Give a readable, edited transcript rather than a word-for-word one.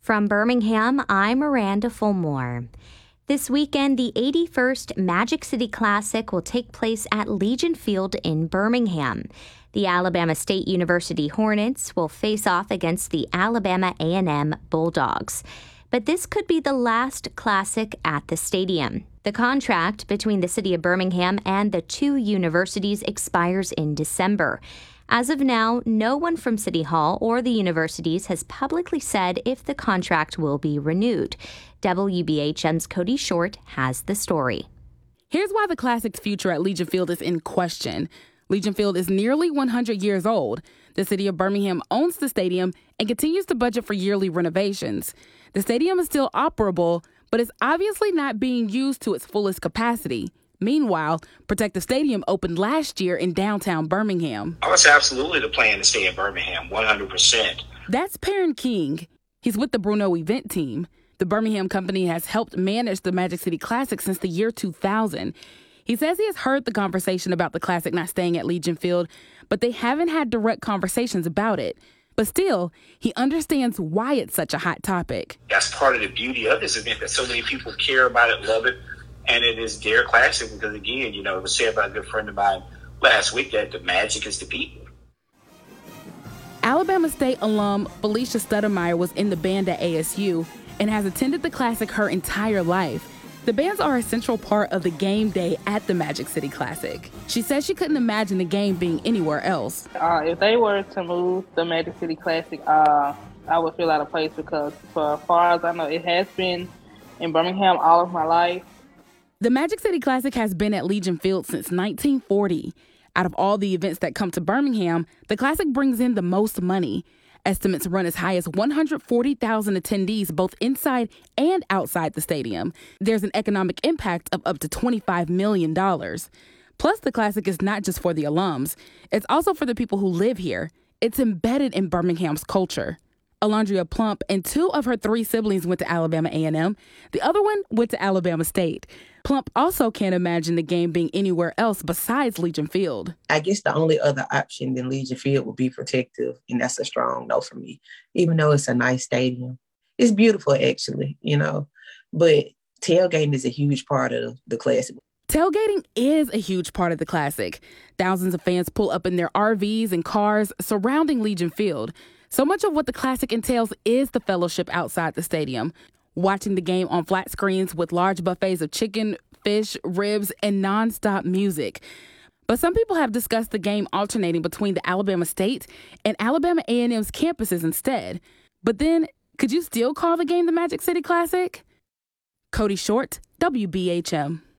From Birmingham, I'm Miranda Fulmore. This weekend, the 81st Magic City Classic will take place at Legion Field in Birmingham. The Alabama State University Hornets will face off against the Alabama A&M Bulldogs. But this could be the last Classic at the stadium. The contract between the city of Birmingham and the two universities expires in December. As of now, no one from City Hall or the universities has publicly said if the contract will be renewed. WBHM's Cody Short has the story. Here's why the Classic's future at Legion Field is in question. Legion Field is nearly 100 years old. The city of Birmingham owns the stadium and continues to budget for yearly renovations. The stadium is still operable, but is obviously not being used to its fullest capacity. Meanwhile, Protective Stadium opened last year in downtown Birmingham. Oh, it's absolutely the plan to stay in Birmingham, 100%. That's Perrin King. He's with the Bruno event team. The Birmingham company has helped manage the Magic City Classic since the year 2000. He says he has heard the conversation about the Classic not staying at Legion Field, but they haven't had direct conversations about it. But still, he understands why it's such a hot topic. That's part of the beauty of this event, that so many people care about it, love it. And it is their classic because, again, it was said by a good friend of mine last week that the magic is the people. Alabama State alum Felicia Stoudemire was in the band at ASU and has attended the Classic her entire life. The bands are a central part of the game day at the Magic City Classic. She says she couldn't imagine the game being anywhere else. If they were to move the Magic City Classic, I would feel out of place because, for as far as I know, it has been in Birmingham all of my life. The Magic City Classic has been at Legion Field since 1940. Out of all the events that come to Birmingham, the Classic brings in the most money. Estimates run as high as 140,000 attendees both inside and outside the stadium. There's an economic impact of up to $25 million. Plus, the Classic is not just for the alums. It's also for the people who live here. It's embedded in Birmingham's culture. Alondria Plump and two of her three siblings went to Alabama A&M. The other one went to Alabama State. Plump also can't imagine the game being anywhere else besides Legion Field. I guess the only other option than Legion Field would be Protective, and that's a strong no for me. Even though it's a nice stadium. It's beautiful, actually, but tailgating is a huge part of the Classic. Tailgating is a huge part of the Classic. Thousands of fans pull up in their RVs and cars surrounding Legion Field. So much of what the Classic entails is the fellowship outside the stadium. Watching the game on flat screens with large buffets of chicken, fish, ribs, and nonstop music. But some people have discussed the game alternating between the Alabama State and Alabama A&M's campuses instead. But then, could you still call the game the Magic City Classic? Cody Short, WBHM.